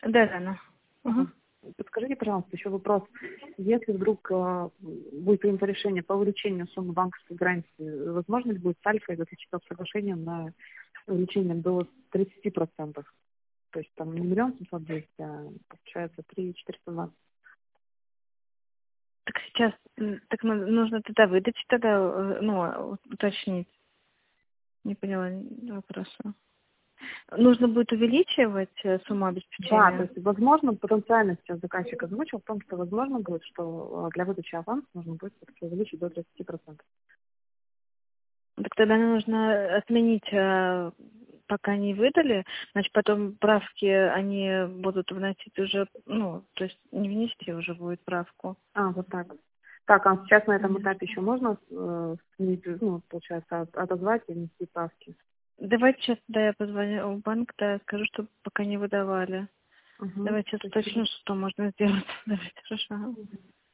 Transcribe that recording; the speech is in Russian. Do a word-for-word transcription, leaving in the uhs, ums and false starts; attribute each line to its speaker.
Speaker 1: Да, Лена. Угу.
Speaker 2: Подскажите, пожалуйста, еще вопрос. Если вдруг э, будет принято решение по увеличению суммы банковской гарантии, возможно ли будет с Альфой заключить соглашение на увеличение до тридцати процентов? То есть там не миллион семьсот двести, а получается три четыреста двадцать.
Speaker 1: Так сейчас, м, так ну- нужно тогда выдать, тогда, э, ну, уточнить. Не поняла вопроса. Нужно будет увеличивать э, сумму
Speaker 2: Да, то
Speaker 1: обеспечения?
Speaker 2: есть возможно, потенциально сейчас заказчик озвучил в том, что возможно будет, что э, для выдачи аванса нужно будет все-таки увеличить до тридцати процентов.
Speaker 1: Так тогда нужно отменить, э, пока не выдали, значит, потом правки они будут вносить уже, ну, то есть не внести уже будет правку.
Speaker 2: А, вот так. Так, а сейчас на этом
Speaker 1: Мгм.
Speaker 2: этапе еще можно, э, сменить, ну, получается, от- отозвать и внести правки?
Speaker 1: Давайте сейчас, да, я позвоню в банк, да, скажу, что пока не выдавали.
Speaker 2: Угу,
Speaker 1: Давайте сейчас
Speaker 2: спасибо.
Speaker 1: уточню, что можно сделать. Давайте, хорошо.